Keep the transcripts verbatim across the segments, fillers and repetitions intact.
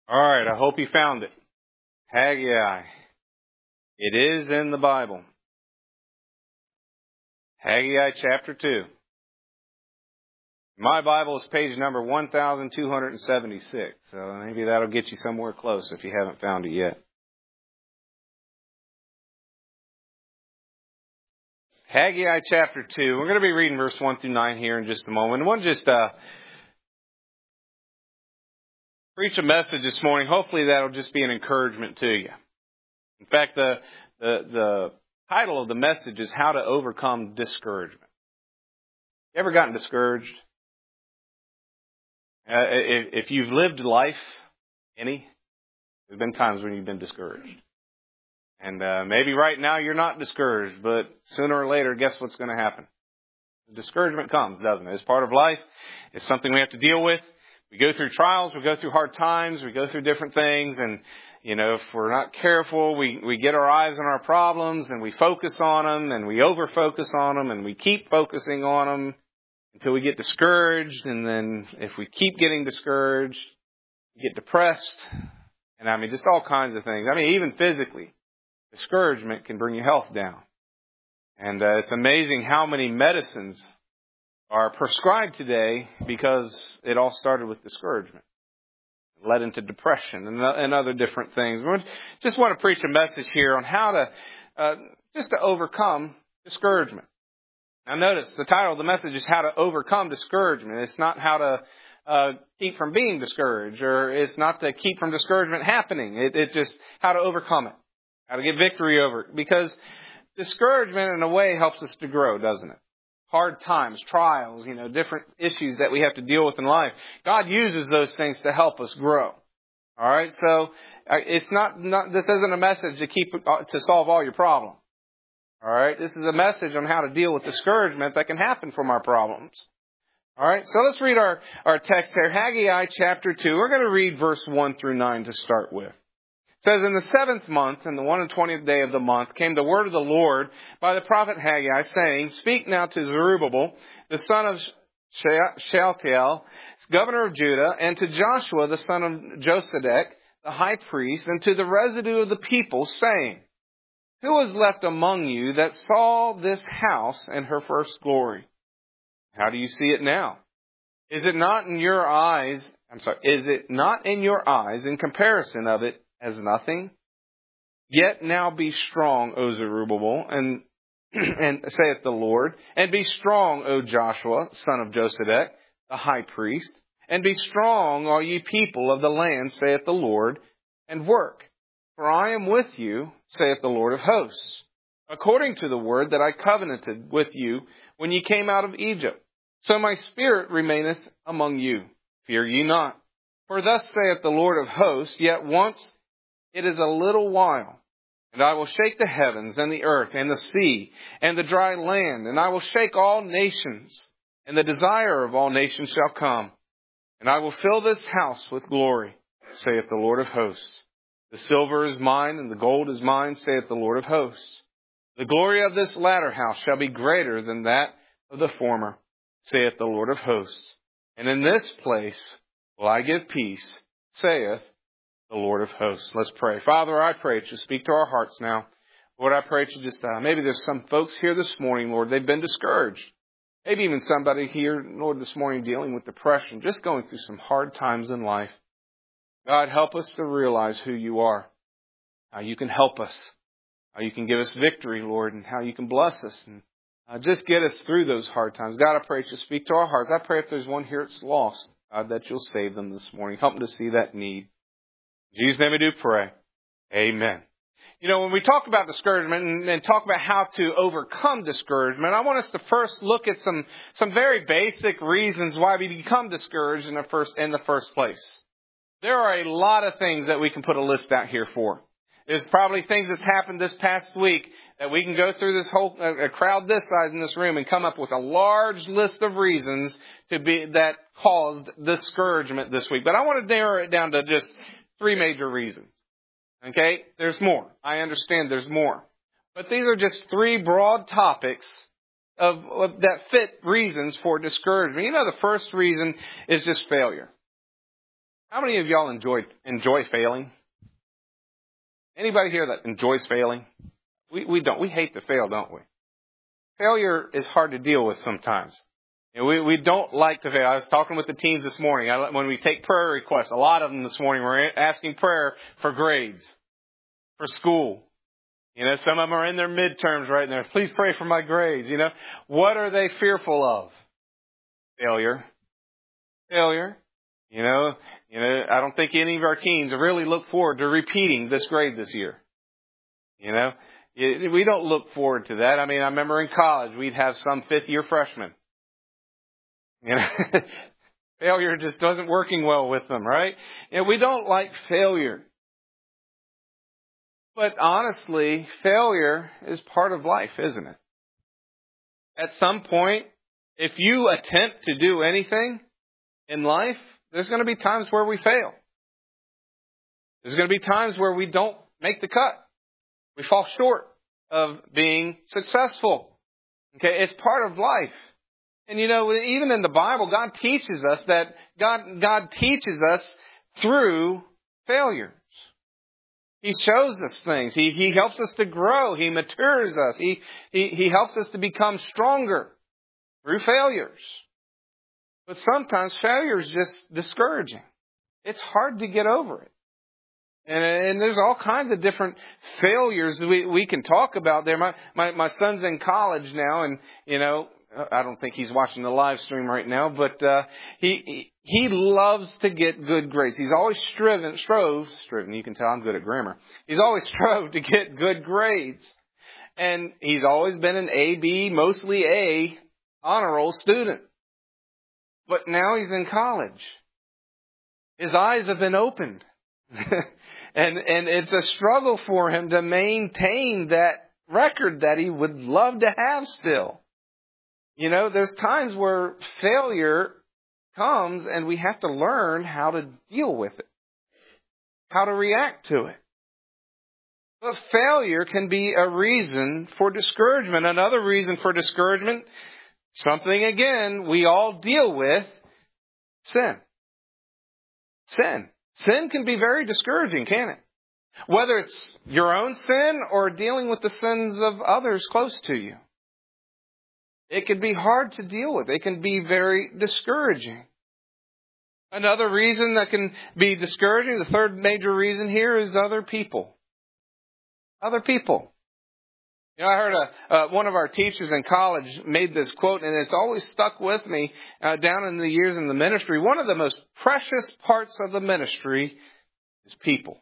All right, I hope you found it. Haggai. It is in the Bible. Haggai chapter two. My Bible is page number one thousand two hundred seventy-six, so maybe that'll get you somewhere close if you haven't found it yet. Haggai chapter two. We're going to be reading verse one through nine here in just a moment. I want to just uh, preach a message this morning. Hopefully that'll just be an encouragement to you. In fact, the the, the title of the message is How to Overcome Discouragement. You ever gotten discouraged? Uh, if, if you've lived life, any, there's been times when you've been discouraged. And uh, maybe right now you're not discouraged, but sooner or later, guess what's going to happen? Discouragement comes, doesn't it? It's part of life. It's something we have to deal with. We go through trials, we go through hard times, we go through different things, and you know, if we're not careful, we, we get our eyes on our problems and we focus on them and we over-focus on them and we keep focusing on them until we get discouraged. And then if we keep getting discouraged, we get depressed. And I mean, just all kinds of things. I mean, even physically, discouragement can bring your health down. And uh, it's amazing how many medicines are prescribed today because it all started with discouragement. Led into depression and, and other different things. We just want to preach a message here on how to, uh, just to overcome discouragement. Now notice, the title of the message is How to Overcome Discouragement. It's not how to uh, keep from being discouraged, or it's not to keep from discouragement happening. It, it's just how to overcome it, how to get victory over it. Because discouragement, in a way, helps us to grow, doesn't it? Hard times, trials, you know, different issues that we have to deal with in life. God uses those things to help us grow. All right, so uh, it's not, not. This isn't a message to keep uh, to solve all your problems. All right, this is a message on how to deal with discouragement that can happen from our problems. All right, so let's read our our text here, Haggai chapter two. We're going to read verse one through nine to start with. It says, in the seventh month, in the one and twentieth day of the month, came the word of the Lord by the prophet Haggai, saying, Speak now to Zerubbabel, the son of Shealtiel, governor of Judah, and to Joshua, the son of Josedek, the high priest, and to the residue of the people, saying, Who was left among you that saw this house and her first glory? How do you see it now? Is it not in your eyes, I'm sorry, is it not in your eyes in comparison of it as nothing? Yet now be strong, O Zerubbabel, and and saith the Lord, and be strong, O Joshua, son of Josedek, the high priest, and be strong, all ye people of the land, saith the Lord, and work. For I am with you, saith the Lord of hosts, according to the word that I covenanted with you when ye came out of Egypt. So my spirit remaineth among you. Fear ye not. For thus saith the Lord of hosts, yet once it is a little while, and I will shake the heavens and the earth and the sea and the dry land, and I will shake all nations, and the desire of all nations shall come. And I will fill this house with glory, saith the Lord of hosts. The silver is mine, and the gold is mine, saith the Lord of hosts. The glory of this latter house shall be greater than that of the former, saith the Lord of hosts. And in this place will I give peace, saith the Lord of hosts. Let's pray. Father, I pray that you speak to our hearts now. Lord, I pray that you just, uh, maybe there's some folks here this morning, Lord, they've been discouraged. Maybe even somebody here, Lord, this morning dealing with depression, just going through some hard times in life. God, help us to realize who you are, how you can help us, how you can give us victory, Lord, and how you can bless us and uh, just get us through those hard times. God, I pray that you speak to our hearts. I pray if there's one here that's lost, God, that you'll save them this morning. Help them to see that need. In Jesus' name we do pray. Amen. You know, when we talk about discouragement and, and talk about how to overcome discouragement, I want us to first look at some, some very basic reasons why we become discouraged in the first, in the first place. There are a lot of things that we can put a list out here for. There's probably things that's happened this past week that we can go through this whole a crowd this size in this room and come up with a large list of reasons to be that caused discouragement this week. But I want to narrow it down to just three major reasons. Okay? There's more. I understand there's more. But these are just three broad topics of, of that fit reasons for discouragement. You know, the first reason is just failure. How many of y'all enjoy enjoy failing? Anybody here that enjoys failing? We we don't. We hate to fail, don't we? Failure is hard to deal with sometimes. You know, we we don't like to fail. I was talking with the teens this morning. I, when we take prayer requests, a lot of them this morning were asking prayer for grades, for school. You know, some of them are in their midterms right now. Please pray for my grades. You know, what are they fearful of? Failure. Failure. You know, you know, I don't think any of our teens really look forward to repeating this grade this year. You know, we don't look forward to that. I mean, I remember in college, we'd have some fifth year freshmen. You know, failure just wasn't working well with them, right? You know, we don't like failure. But honestly, failure is part of life, isn't it? At some point, if you attempt to do anything in life, there's going to be times where we fail. There's going to be times where we don't make the cut. We fall short of being successful. Okay, it's part of life. And you know, even in the Bible, God teaches us that God, God teaches us through failures. He shows us things. He, he helps us to grow. He matures us. He, he, he helps us to become stronger through failures. But sometimes failure is just discouraging. It's hard to get over it. And, and there's all kinds of different failures we, we can talk about there. My, my, my son's in college now, and, you know, I don't think he's watching the live stream right now, but uh, he he loves to get good grades. He's always striven, strove, striven, you can tell I'm good at grammar. He's always strove to get good grades. And he's always been an A, B, mostly A honor roll student. But now he's in college. His eyes have been opened. and and it's a struggle for him to maintain that record that he would love to have still. You know, there's times where failure comes and we have to learn how to deal with it, how to react to it. But failure can be a reason for discouragement. Another reason for discouragement, something again we all deal with, sin. Sin. Sin can be very discouraging, can't it? Whether it's your own sin or dealing with the sins of others close to you. It can be hard to deal with. It can be very discouraging. Another reason that can be discouraging, the third major reason here, is other people. Other people. You know, I heard a, uh, one of our teachers in college made this quote, and it's always stuck with me uh, down in the years in the ministry. One of the most precious parts of the ministry is people.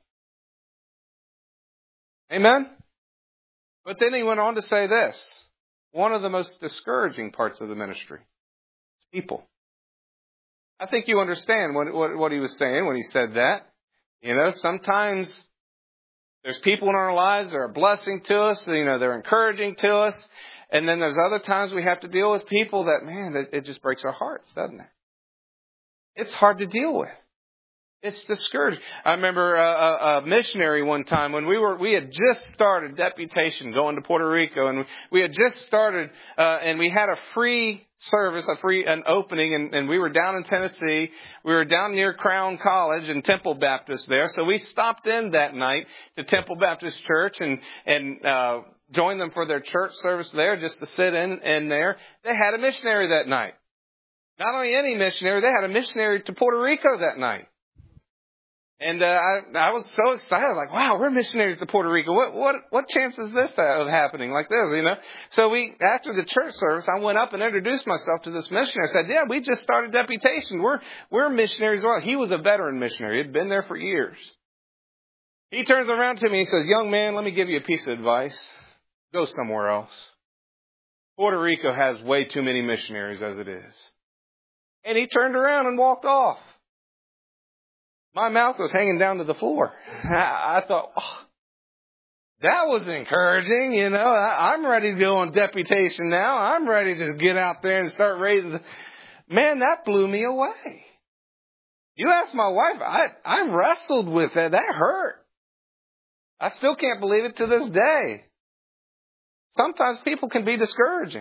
Amen? But then he went on to say this. One of the most discouraging parts of the ministry is people. I think you understand what, what, what he was saying when he said that. You know, sometimes there's people in our lives that are a blessing to us. You know, they're encouraging to us. And then there's other times we have to deal with people that, man, it, it just breaks our hearts, doesn't it? It's hard to deal with. It's discouraging. I remember a, a missionary one time when we were, we had just started deputation going to Puerto Rico, and we had just started, uh, and we had a free service, a free, an opening, and, and we were down in Tennessee. We were down near Crown College and Temple Baptist there. So we stopped in that night to Temple Baptist Church and, and, uh, joined them for their church service there just to sit in, in there. They had a missionary that night. Not only any missionary, they had a missionary to Puerto Rico that night. And uh, I, I was so excited, like, wow, we're missionaries to Puerto Rico. What what what chance is this of happening like this, you know? So we, after the church service, I went up and introduced myself to this missionary. I said, yeah, we just started deputation. We're we're missionaries as well. He was a veteran missionary. He'd been there for years. He turns around to me and says, young man, let me give you a piece of advice. Go somewhere else. Puerto Rico has way too many missionaries as it is. And he turned around and walked off. My mouth was hanging down to the floor. I thought, oh, that was encouraging. You know, I'm ready to go on deputation now. I'm ready to just get out there and start raising. The... Man, that blew me away. You ask my wife, I, I wrestled with that. That hurt. I still can't believe it to this day. Sometimes people can be discouraging.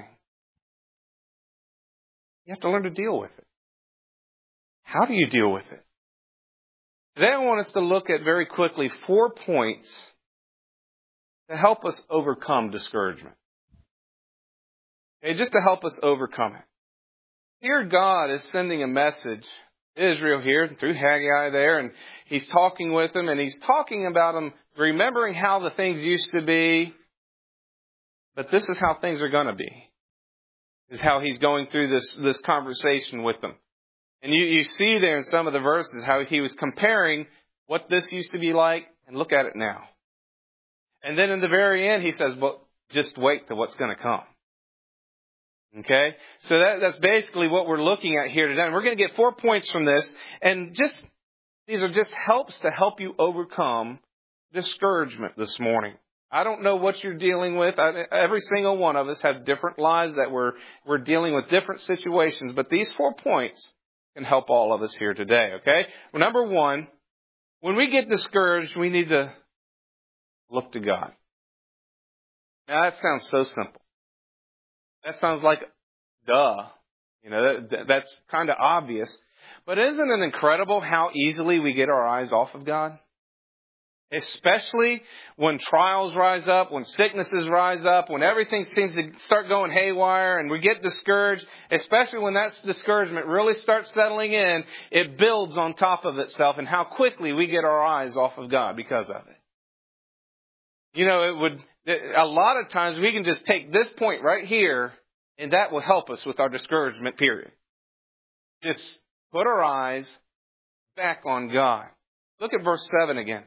You have to learn to deal with it. How do you deal with it? Today I want us to look at very quickly four points to help us overcome discouragement. Okay, just to help us overcome it. Here God is sending a message to Israel here through Haggai there, and He's talking with them, and He's talking about them remembering how the things used to be, but this is how things are going to be. This is how He's going through this, this conversation with them. And you, you see there in some of the verses how He was comparing what this used to be like, and look at it now. And then in the very end He says, well, just wait till what's going to come. Okay? So that, that's basically what we're looking at here today. And we're going to get four points from this. And just, these are just helps to help you overcome discouragement this morning. I don't know what you're dealing with. I, every single one of us have different lives that we're, we're dealing with different situations. But these four points can help all of us here today. Okay? Well, number one, when we get discouraged, we need to look to God. Now that sounds so simple. That sounds like, duh. You know, that, that's kind of obvious. But isn't it incredible how easily we get our eyes off of God? Especially when trials rise up, when sicknesses rise up, when everything seems to start going haywire and we get discouraged, especially when that discouragement really starts settling in, it builds on top of itself and how quickly we get our eyes off of God because of it. You know, it would, a lot of times we can just take this point right here and that will help us with our discouragement period. Just put our eyes back on God. Look at verse seven again.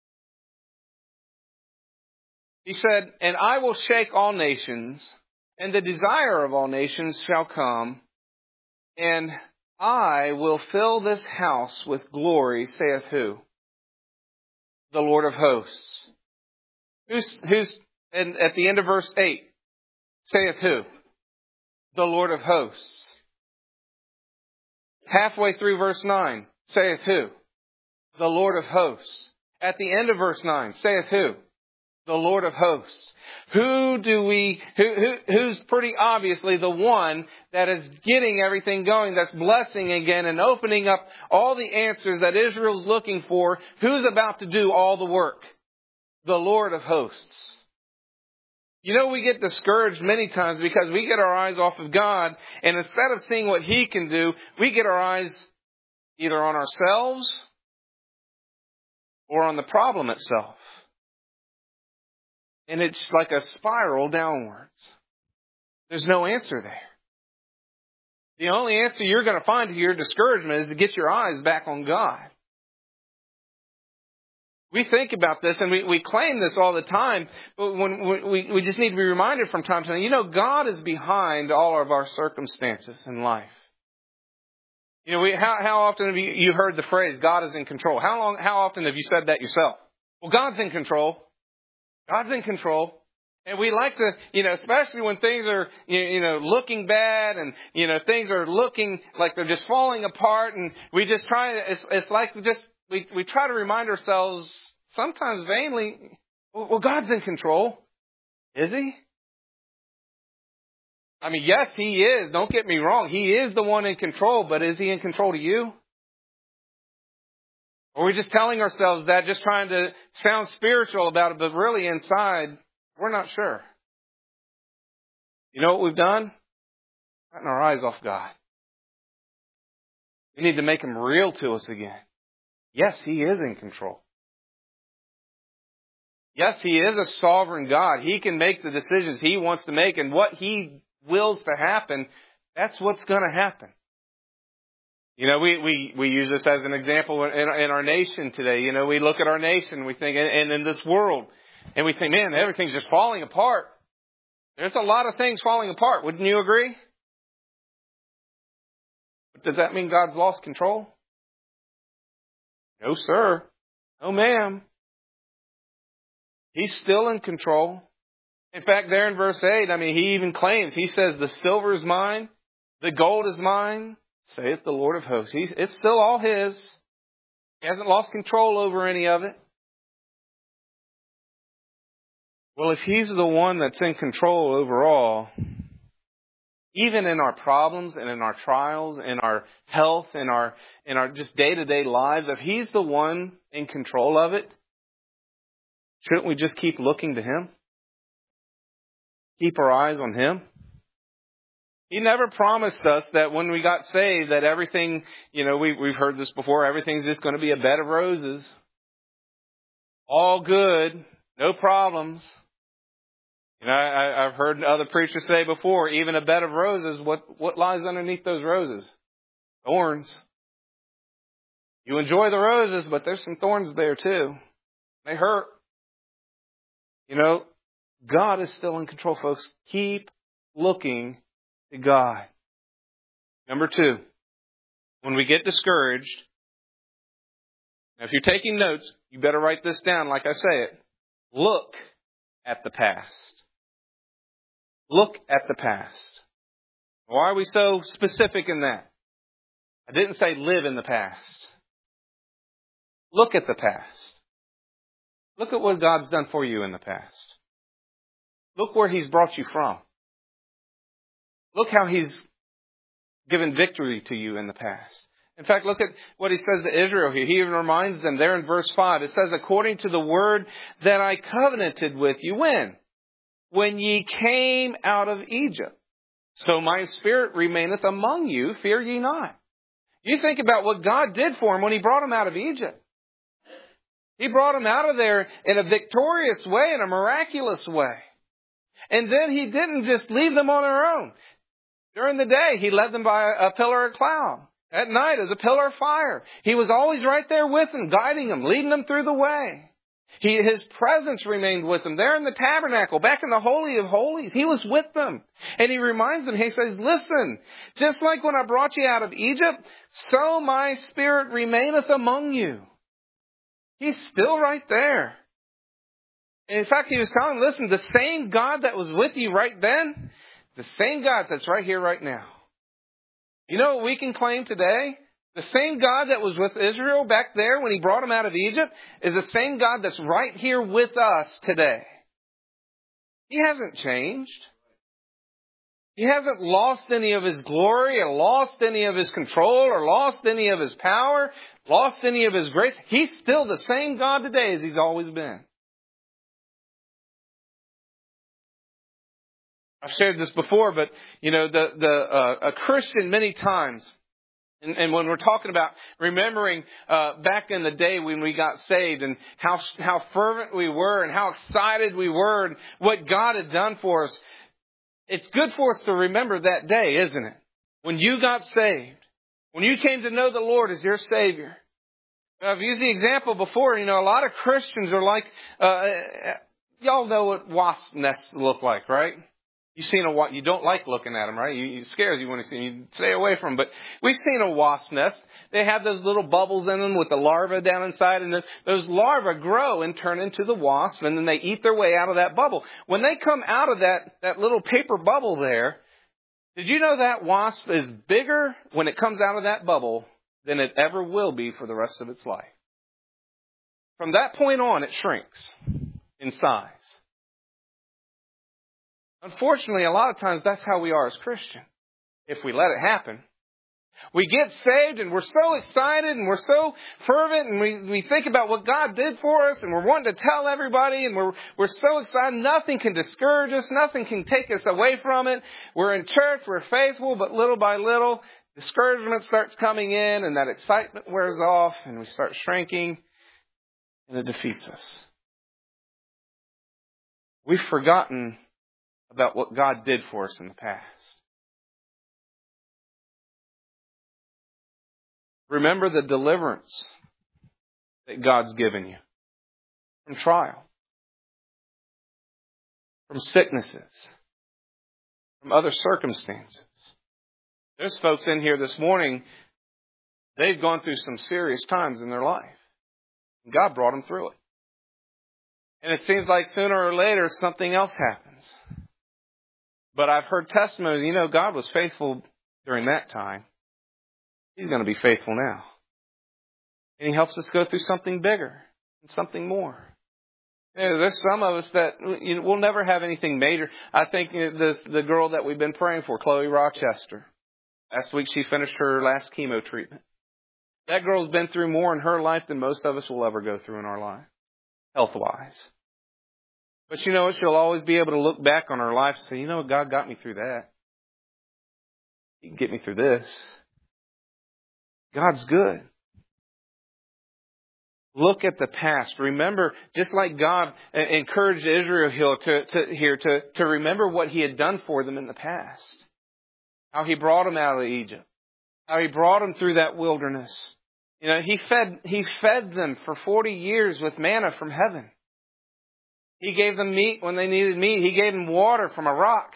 He said, and I will shake all nations, and the desire of all nations shall come, and I will fill this house with glory, saith who? The Lord of hosts. Who's, who's, and at the end of verse eight, saith who? The Lord of hosts. Halfway through verse nine, saith who? The Lord of hosts. At the end of verse nine, saith who? The Lord of hosts. Who do we, who, who, who's pretty obviously the one that is getting everything going, that's blessing again and opening up all the answers that Israel's looking for. Who's about to do all the work? The Lord of hosts. You know, we get discouraged many times because we get our eyes off of God, and instead of seeing what He can do, we get our eyes either on ourselves or on the problem itself. And it's like a spiral downwards. There's no answer there. The only answer you're going to find to your discouragement is to get your eyes back on God. We think about this and we, we claim this all the time, but when we, we just need to be reminded from time to time, you know, God is behind all of our circumstances in life. You know, we, how, how often have you, you heard the phrase, God is in control? How long, how often have you said that yourself? Well, God's in control. God's in control. And we like to, you know, especially when things are, you know, looking bad and, you know, things are looking like they're just falling apart, and we just try to, it's, it's like we just, we, we try to remind ourselves, sometimes vainly, well, God's in control. Is He? I mean, yes, He is. Don't get me wrong. He is the one in control, but is He in control to you? Or are we just telling ourselves that, just trying to sound spiritual about it, but really inside, we're not sure. You know what we've done? Gotten our eyes off God. We need to make Him real to us again. Yes, He is in control. Yes, He is a sovereign God. He can make the decisions He wants to make, and what He wills to happen, that's what's going to happen. You know, we, we, we use this as an example in, in our nation today. You know, we look at our nation, we think, and, and in this world, and we think, man, everything's just falling apart. There's a lot of things falling apart. Wouldn't you agree? But does that mean God's lost control? No, sir. No, ma'am. He's still in control. In fact, there in verse eight, I mean, He even claims, He says, the silver is mine, the gold is mine, saith the Lord of hosts. He's, it's still all His. He hasn't lost control over any of it. Well, if He's the one that's in control over all, even in our problems and in our trials, in our health, in our in our just day-to-day lives, if He's the one in control of it, shouldn't we just keep looking to Him? Keep our eyes on Him? He never promised us that when we got saved that everything, you know, we, we've heard this before, everything's just going to be a bed of roses. All good, no problems. You know, I, I've heard other preachers say before, even a bed of roses, what, what lies underneath those roses? Thorns. You enjoy the roses, but there's some thorns there too. They hurt. You know, God is still in control, folks. Keep looking to God. Number two, when we get discouraged, now if you're taking notes, you better write this down like I say it. Look at the past. Look at the past. Why are we so specific in that? I didn't say live in the past. Look at the past. Look at what God's done for you in the past. Look where He's brought you from. Look how He's given victory to you in the past. In fact, look at what He says to Israel here. He even reminds them there in verse five. It says, according to the word that I covenanted with you. When? When ye came out of Egypt. So my spirit remaineth among you, fear ye not. You think about what God did for them when He brought them out of Egypt. He brought them out of there in a victorious way, in a miraculous way. And then He didn't just leave them on their own. During the day, He led them by a pillar of cloud. At night, as a pillar of fire. He was always right there with them, guiding them, leading them through the way. He, His presence remained with them. There in the tabernacle, back in the Holy of Holies, He was with them. And He reminds them, He says, listen, just like when I brought you out of Egypt, so my spirit remaineth among you. He's still right there. And in fact, He was telling them, listen, the same God that was with you right then, the same God that's right here right now. You know what we can claim today? The same God that was with Israel back there when He brought them out of Egypt is the same God that's right here with us today. He hasn't changed. He hasn't lost any of His glory or lost any of His control or lost any of His power, lost any of His grace. He's still the same God today as He's always been. I've shared this before, but, you know, the, the, uh, a Christian many times, And, and when we're talking about remembering uh, back in the day when we got saved and how how fervent we were and how excited we were and what God had done for us, it's good for us to remember that day, isn't it? When you got saved, when you came to know the Lord as your Savior. Now, I've used the example before. You know, a lot of Christians are like, uh, y'all know what wasp nests look like, right? You've seen a wasp. You don't like looking at them, right? You, it scares you when you see them. You stay away from them. But we've seen a wasp nest. They have those little bubbles in them with the larvae down inside. And the, those larvae grow and turn into the wasp. And then they eat their way out of that bubble. When they come out of that, that little paper bubble there, did you know that wasp is bigger when it comes out of that bubble than it ever will be for the rest of its life? From that point on, it shrinks in size. Unfortunately, a lot of times that's how we are as Christians, if we let it happen. We get saved and we're so excited and we're so fervent and we, we think about what God did for us and we're wanting to tell everybody and we're, we're so excited. Nothing can discourage us. Nothing can take us away from it. We're in church. We're faithful, but little by little, discouragement starts coming in and that excitement wears off and we start shrinking and it defeats us. We've forgotten about what God did for us in the past. Remember the deliverance that God's given you from trial, from sicknesses, from other circumstances. There's folks in here this morning, they've gone through some serious times in their life. And God brought them through it. And it seems like sooner or later something else happens. But I've heard testimonies, you know, God was faithful during that time. He's going to be faithful now. And He helps us go through something bigger and something more. Yeah, there's some of us that you know, we'll never have anything major. I think you know, this, the girl that we've been praying for, Chloe Rochester. Last week she finished her last chemo treatment. That girl's been through more in her life than most of us will ever go through in our life, health-wise. But you know what? She'll always be able to look back on her life and say, you know what? God got me through that. He can get me through this. God's good. Look at the past. Remember, just like God encouraged Israel to, to, here to, to remember what He had done for them in the past. How He brought them out of Egypt. How He brought them through that wilderness. You know, He fed, He fed them for forty years with manna from heaven. He gave them meat when they needed meat. He gave them water from a rock.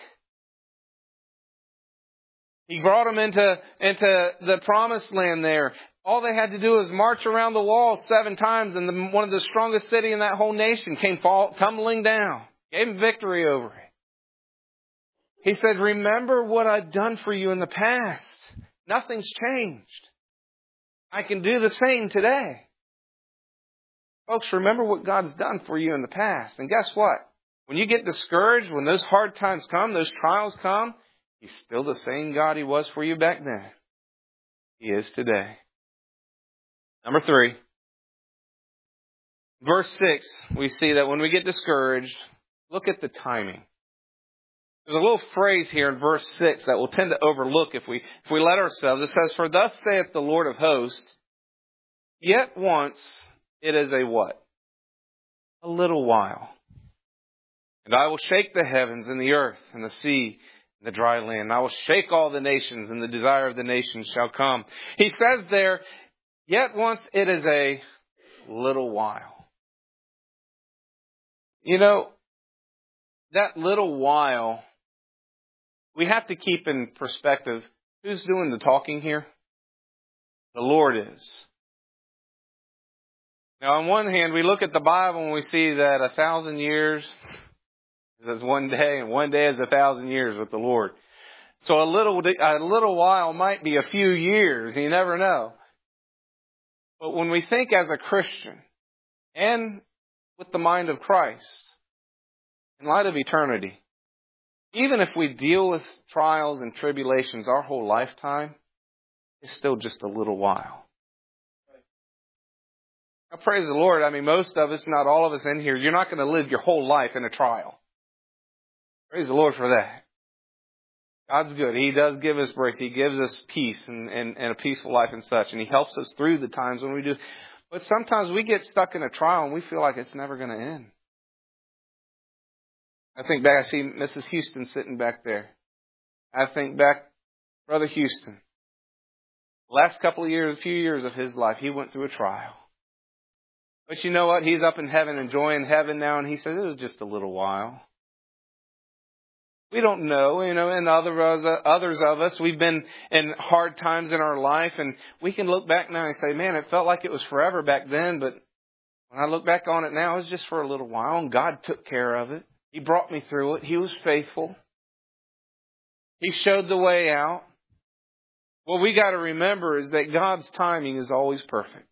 He brought them into, into the promised land there. All they had to do was march around the wall seven times, and the, one of the strongest cities in that whole nation came fall, tumbling down. Gave them victory over it. He said, remember what I've done for you in the past. Nothing's changed. I can do the same today. Folks, remember what God's done for you in the past. And guess what? When you get discouraged, when those hard times come, those trials come, He's still the same God He was for you back then. He is today. Number three. Verse six, we see that when we get discouraged, look at the timing. There's a little phrase here in verse six that we'll tend to overlook if we, if we let ourselves. It says, for thus saith the Lord of hosts, yet once it is a what? A little while. And I will shake the heavens and the earth and the sea and the dry land. And I will shake all the nations, and the desire of the nations shall come. He says there, yet once it is a little while. You know, that little while, we have to keep in perspective, who's doing the talking here? The Lord is. Now, on one hand, we look at the Bible and we see that a thousand years is as one day, and one day is a thousand years with the Lord. So a little, a little while might be a few years. You never know. But when we think as a Christian and with the mind of Christ, in light of eternity, even if we deal with trials and tribulations our whole lifetime, it's still just a little while. Now, praise the Lord. I mean, most of us, not all of us in here, you're not going to live your whole life in a trial. Praise the Lord for that. God's good. He does give us grace. He gives us peace and, and, and a peaceful life and such. And He helps us through the times when we do. But sometimes we get stuck in a trial and we feel like it's never going to end. I think back, I see Missus Houston sitting back there. I think back, Brother Houston. Last couple of years, a few years of his life, he went through a trial. But you know what? He's up in heaven, enjoying heaven now, and he said, it was just a little while. We don't know, you know, and other, others of us, we've been in hard times in our life, and we can look back now and say, man, it felt like it was forever back then, but when I look back on it now, it was just for a little while, and God took care of it. He brought me through it. He was faithful. He showed the way out. What we got to remember is that God's timing is always perfect.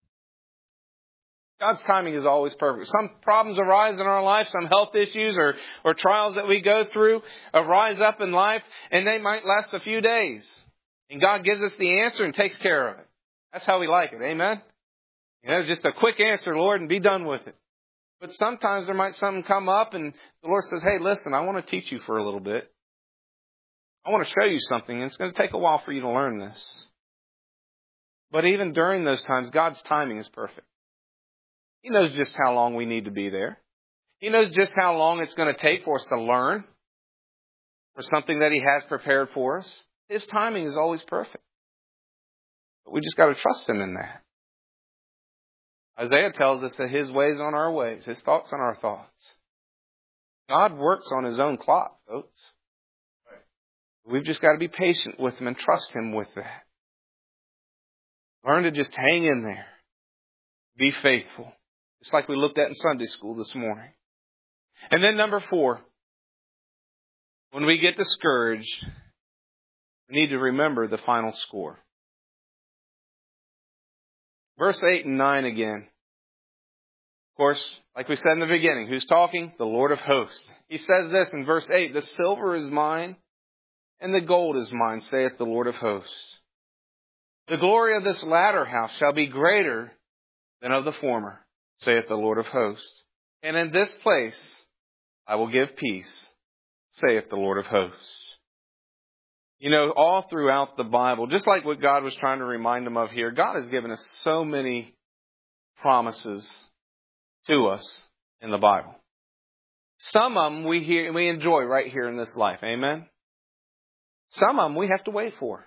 God's timing is always perfect. Some problems arise in our life, some health issues or, or trials that we go through arise up in life, and they might last a few days. And God gives us the answer and takes care of it. That's how we like it. Amen? You know, just a quick answer, Lord, and be done with it. But sometimes there might something come up and the Lord says, hey, listen, I want to teach you for a little bit. I want to show you something, and it's going to take a while for you to learn this. But even during those times, God's timing is perfect. He knows just how long we need to be there. He knows just how long it's going to take for us to learn for something that He has prepared for us. His timing is always perfect. But we just got to trust Him in that. Isaiah tells us that His ways on our ways, His thoughts on our thoughts. God works on His own clock, folks. We've just got to be patient with Him and trust Him with that. Learn to just hang in there. Be faithful. Just like we looked at in Sunday school this morning. And then number four, when we get discouraged, we need to remember the final score. Verse eight and nine again. course, like we said in the beginning, who's talking? The Lord of hosts. He says this in verse eight, the silver is mine and the gold is mine, saith the Lord of hosts. The glory of this latter house shall be greater than of the former, saith the Lord of hosts. And in this place I will give peace, saith the Lord of hosts. You know, all throughout the Bible, just like what God was trying to remind them of here, God has given us so many promises to us in the Bible. Some of them we hear, we enjoy right here in this life. Amen? Some of them we have to wait for.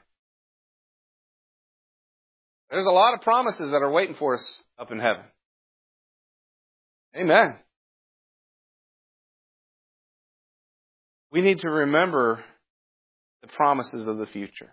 There's a lot of promises that are waiting for us up in heaven. Amen. We need to remember the promises of the future.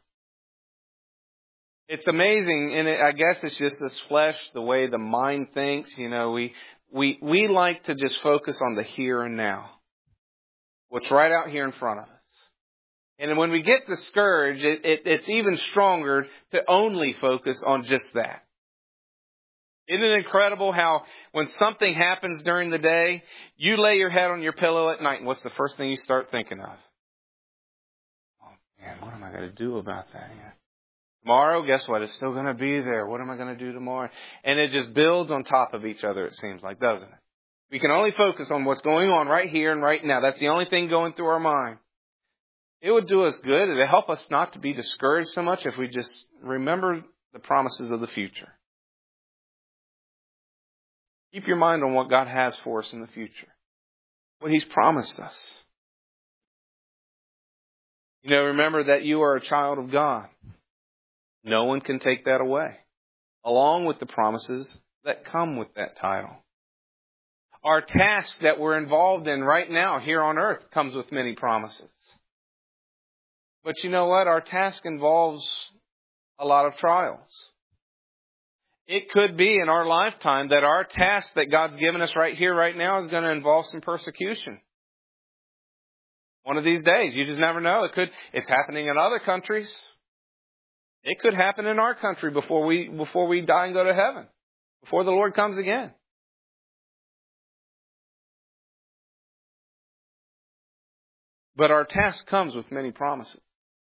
It's amazing, and it, I guess it's just this flesh, the way the mind thinks. You know, we we we like to just focus on the here and now, what's right out here in front of us. And when we get discouraged, it, it, it's even stronger to only focus on just that. Isn't it incredible how when something happens during the day, you lay your head on your pillow at night, and what's the first thing you start thinking of? Oh, man, what am I going to do about that? Yeah. Tomorrow, guess what? It's still going to be there. What am I going to do tomorrow? And it just builds on top of each other, it seems like, doesn't it? We can only focus on what's going on right here and right now. That's the only thing going through our mind. It would do us good. It would help us not to be discouraged so much if we just remember the promises of the future. Keep your mind on what God has for us in the future. What He's promised us. You know, remember that you are a child of God. No one can take that away. Along with the promises that come with that title. Our task that we're involved in right now here on earth comes with many promises. But you know what? Our task involves a lot of trials. It could be in our lifetime that our task that God's given us right here, right now, is going to involve some persecution. One of these days, you just never know. It could. It's happening in other countries. It could happen in our country before we before we die and go to heaven, before the Lord comes again. But our task comes with many promises.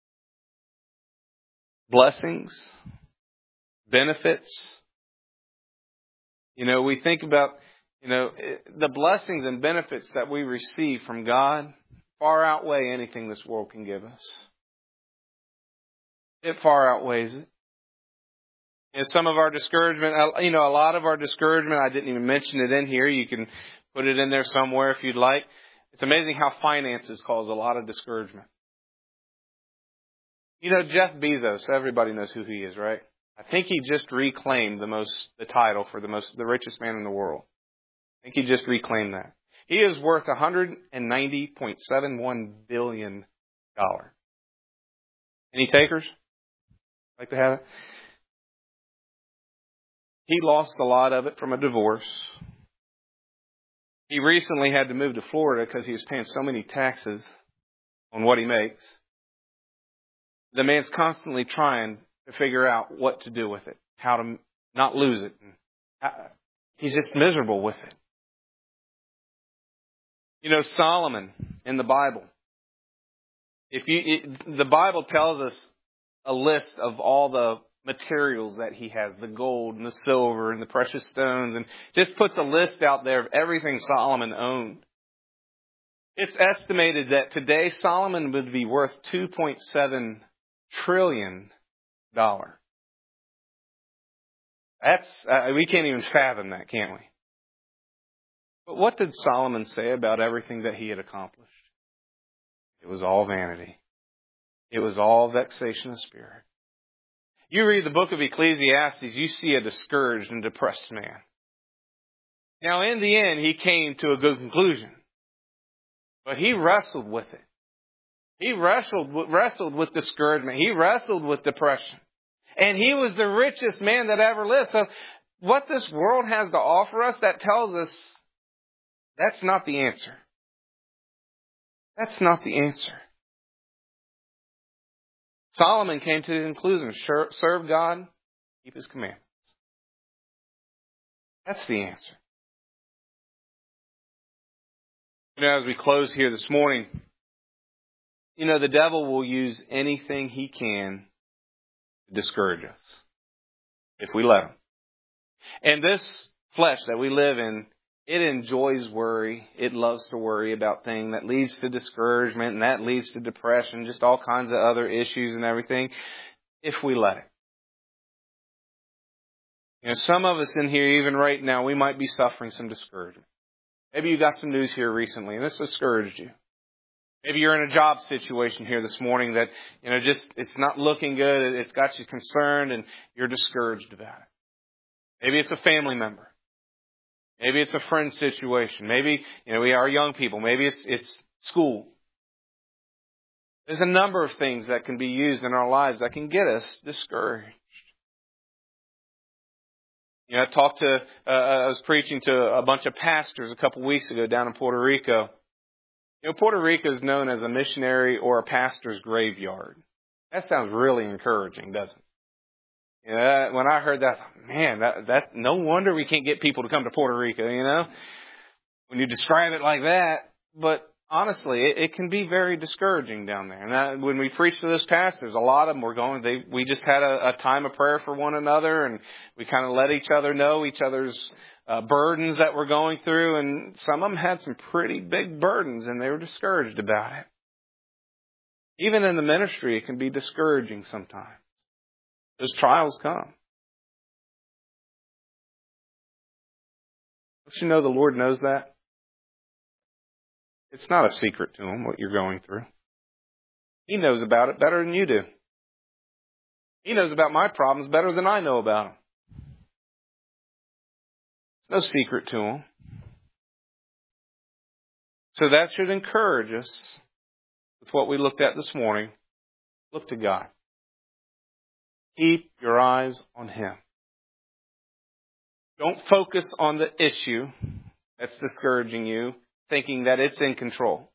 Blessings, benefits. You know, we think about, you know, the blessings and benefits that we receive from God far outweigh anything this world can give us. It far outweighs it. And some of our discouragement, you know, a lot of our discouragement, I didn't even mention it in here. You can put it in there somewhere if you'd like. It's amazing how finances cause a lot of discouragement. You know, Jeff Bezos, everybody knows who he is, right? I think he just reclaimed the most, the title for the most, the richest man in the world. I think he just reclaimed that. He is worth one hundred ninety point seven one billion dollars. Any takers? Like to have it? He lost a lot of it from a divorce. He recently had to move to Florida because he was paying so many taxes on what he makes. The man's constantly trying to figure out what to do with it, how to not lose it. He's just miserable with it. You know, Solomon in the Bible. If you, it, the Bible tells us a list of all the materials that he has, the gold and the silver and the precious stones, and just puts a list out there of everything Solomon owned. It's estimated that today Solomon would be worth two point seven trillion dollars. That's, uh, we can't even fathom that, can we? But what did Solomon say about everything that he had accomplished? It was all vanity. It was all vexation of spirit. You read the book of Ecclesiastes, you see a discouraged and depressed man. Now, in the end, he came to a good conclusion. But he wrestled with it. He wrestled, wrestled with discouragement. He wrestled with depression. And he was the richest man that ever lived. So what this world has to offer us, that tells us that's not the answer. That's not the answer. Solomon came to the conclusion, serve God, keep His commandments. That's the answer. You know, as we close here this morning, you know, the devil will use anything he can to discourage us if we let him. And this flesh that we live in, it enjoys worry. It loves to worry about things that leads to discouragement, and that leads to depression, just all kinds of other issues and everything, if we let it. You know, some of us in here, even right now, we might be suffering some discouragement. Maybe you got some news here recently, and this discouraged you. Maybe you're in a job situation here this morning that, you know, just, it's not looking good. It's got you concerned, and you're discouraged about it. Maybe it's a family member. Maybe it's a friend situation. Maybe, you know, we are young people. Maybe it's it's school. There's a number of things that can be used in our lives that can get us discouraged. You know, I talked to, uh, I was preaching to a bunch of pastors a couple weeks ago down in Puerto Rico. You know, Puerto Rico is known as a missionary or a pastor's graveyard. That sounds really encouraging, doesn't it? You know, when I heard that, man, that, that no wonder we can't get people to come to Puerto Rico, you know, when you describe it like that. But honestly, it, it can be very discouraging down there. And that, when we preach to those pastors, a lot of them were going, they, we just had a, a time of prayer for one another, and we kind of let each other know each other's uh, burdens that we're going through. And some of them had some pretty big burdens, and they were discouraged about it. Even in the ministry, it can be discouraging sometimes. Those trials come. Don't you know the Lord knows that? It's not a secret to Him what you're going through. He knows about it better than you do. He knows about my problems better than I know about them. It's no secret to Him. So that should encourage us with what we looked at this morning. Look to God. Keep your eyes on Him. Don't focus on the issue that's discouraging you, thinking that it's in control.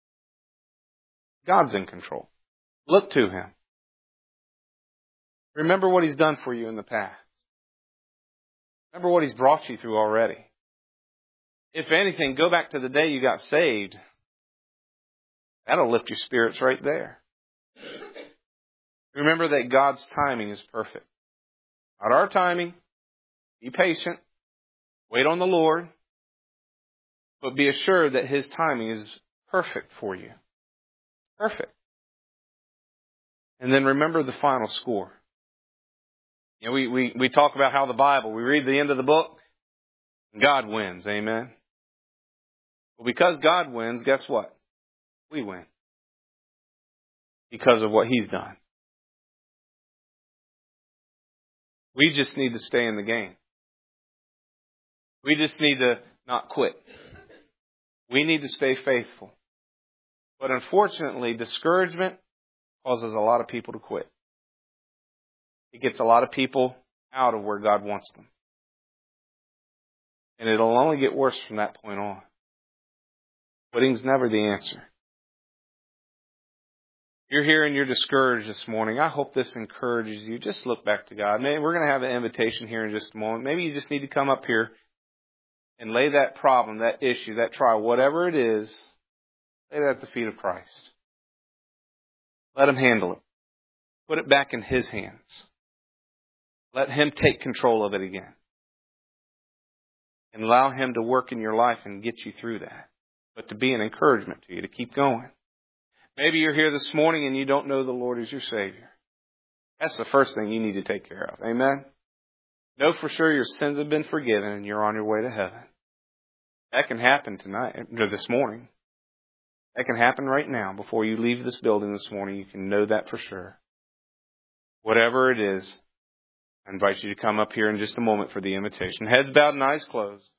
God's in control. Look to Him. Remember what He's done for you in the past. Remember what He's brought you through already. If anything, go back to the day you got saved. That'll lift your spirits right there. Remember that God's timing is perfect. Not our timing. Be patient. Wait on the Lord. But be assured that His timing is perfect for you. Perfect. And then remember the final score. You know, we, we, we talk about how the Bible, we read the end of the book, and God wins. Amen. Well, because God wins, guess what? We win. Because of what He's done. We just need to stay in the game. We just need to not quit. We need to stay faithful. But unfortunately, discouragement causes a lot of people to quit. It gets a lot of people out of where God wants them. And it'll only get worse from that point on. Quitting's never the answer. If you're here and you're discouraged this morning, I hope this encourages you. Just look back to God. Maybe we're going to have an invitation here in just a moment. Maybe you just need to come up here and lay that problem, that issue, that trial, whatever it is, lay that at the feet of Christ. Let Him handle it. Put it back in His hands. Let Him take control of it again. And allow Him to work in your life and get you through that. But to be an encouragement to you, to keep going. Maybe you're here this morning and you don't know the Lord as your Savior. That's the first thing you need to take care of. Amen? Know for sure your sins have been forgiven and you're on your way to heaven. That can happen tonight, or this morning. That can happen right now. Before you leave this building this morning, you can know that for sure. Whatever it is, I invite you to come up here in just a moment for the invitation. Heads bowed and eyes closed.